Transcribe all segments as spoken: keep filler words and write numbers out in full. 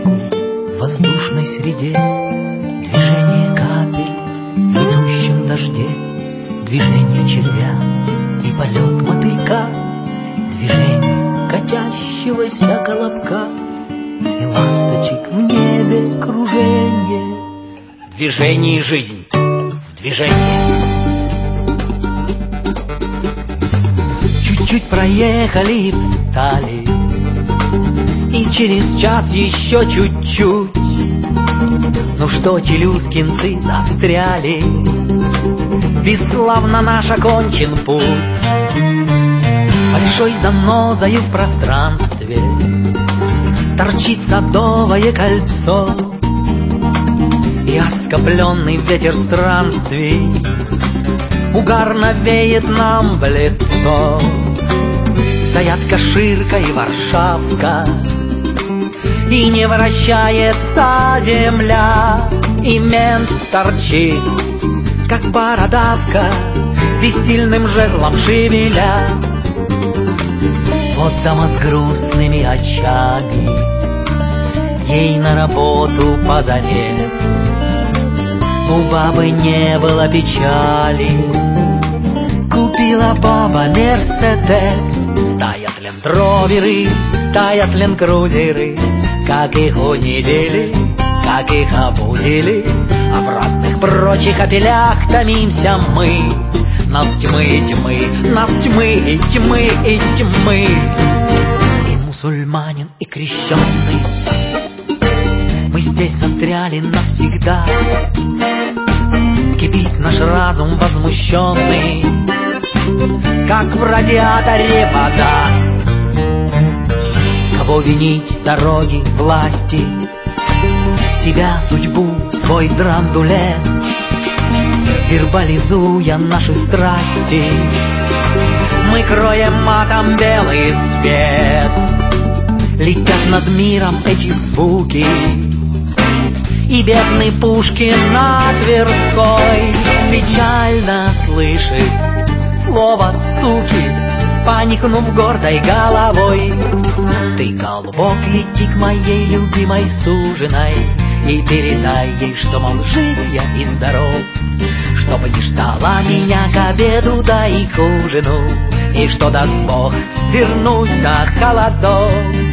В воздушной среде движение капель в идущем дожде, движение червя и полет мотылька, движение катящегося колобка и ласточек в небе кружение. Движение и жизнь в движении. Чуть-чуть проехали и встали, и через час еще чуть-чуть. Ну что, челюскинцы, застряли, бесславно наш окончен путь. Большой занозою в пространстве торчит садовое кольцо, и оскопленный ветер странствий угарно веет нам в лицо. Стоят Каширка и Варшавка, и не вращается земля, и мент торчит, как бородавка, бессильным жезлом шевеля. Вот дама с грустными очами, ей на работу позарез. У бабы не было печали, купила баба Мерседес. Стоят лендроверы, стоят ленд-крузеры, как их унизили, как их обузили. А в разных прочих опелях томимся мы. Нас тьмы и тьмы, нас тьмы и тьмы и тьмы. И мусульманин, и крещеный, мы здесь застряли навсегда. Кипит наш разум возмущенный, как в радиаторе вода. Кого винить, дороги, власти, себя, судьбу, свой драндулет, вербализуя наши страсти, мы кроем матом белый свет. Летят над миром эти звуки, и бедный Пушкин на Тверской печально слышит слово «суки», поникнув гордой головой. Ты, голубок, иди к моей любимой суженой и передай ей, что, мол, жив я и здоров, чтобы не ждала меня к обеду, да и к ужину, и что, даст Бог, вернусь до холодов.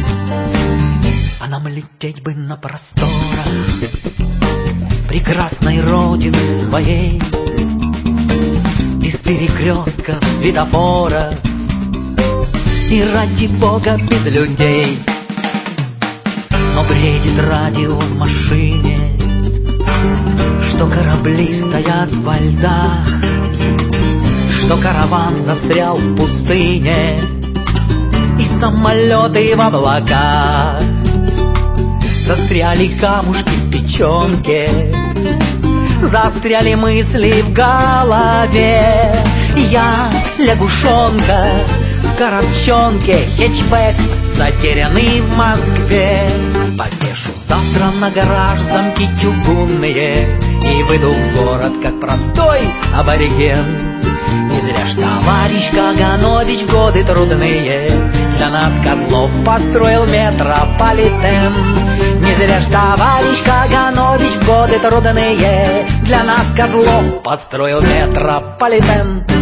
А нам лететь бы на просторах прекрасной родины своей, без перекрестков, светофора, и ради Бога без людей. Но бредит радио в машине, что корабли стоят во льдах, что караван застрял в пустыне, и самолеты в облаках. Застряли камушки в печенке, застряли мысли в голове. Я лягушонка в коробчонке, хэтчбэк, затерянный в Москве. Повешу завтра на гараж замки чугунные и выйду в город, как простой абориген. Не зря ж товарищ Каганович в годы трудные для нас, козлов, построил метрополитен. Не зря ж товарищ Каганович в годы трудные для нас, козлов, построил метрополитен.